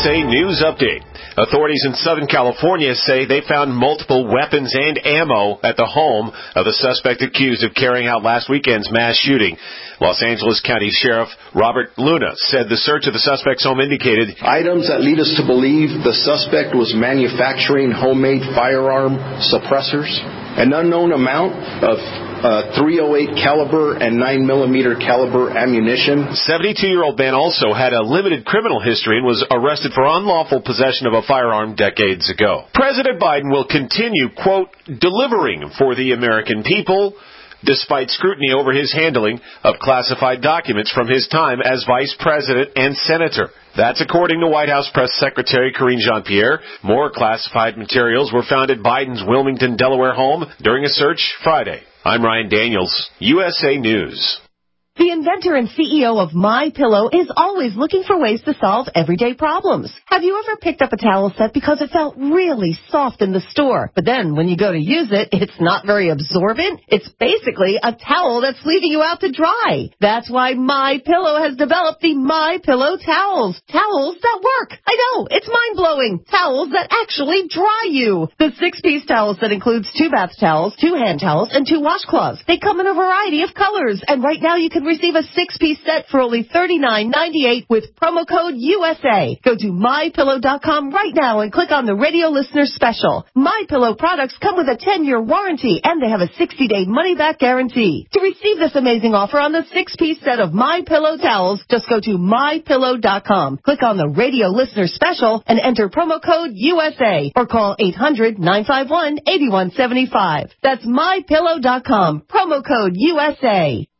USA News Update. Authorities in Southern California say they found multiple weapons and ammo at the home of the suspect accused of carrying out last weekend's mass shooting. Los Angeles County Sheriff Robert Luna said the search of the suspect's home indicated items that lead us to believe the suspect was manufacturing homemade firearm suppressors, an unknown amount of .308 caliber and 9mm caliber ammunition. 72-year-old man also had a limited criminal history and was arrested for unlawful possession of a firearm decades ago. President Biden will continue, quote, delivering for the American people, despite scrutiny over his handling of classified documents from his time as vice president and senator. That's according to White House Press Secretary Karine Jean-Pierre. More classified materials were found at Biden's Wilmington, Delaware home during a search Friday. I'm Ryan Daniels, USA News. The inventor and CEO of MyPillow is always looking for ways to solve everyday problems. Have you ever picked up a towel set because it felt really soft in the store, but then when you go to use it, it's not very absorbent? It's basically a towel that's leaving you out to dry. That's why MyPillow has developed the MyPillow towels. Towels that work. I know, it's mind-blowing. Towels that actually dry you. The 6-piece towel set includes 2 bath towels, 2 hand towels, and 2 washcloths. They come in a variety of colors, and right now you can receive a 6-piece set for only $39.98 with promo code USA. Go to MyPillow.com right now and click on the radio listener special. MyPillow products come with a 10-year warranty and they have a 60-day money-back guarantee. To receive this amazing offer on the 6-piece set of MyPillow towels, just go to MyPillow.com. Click on the radio listener special and enter promo code USA or call 800-951-8175. That's MyPillow.com. Promo code USA.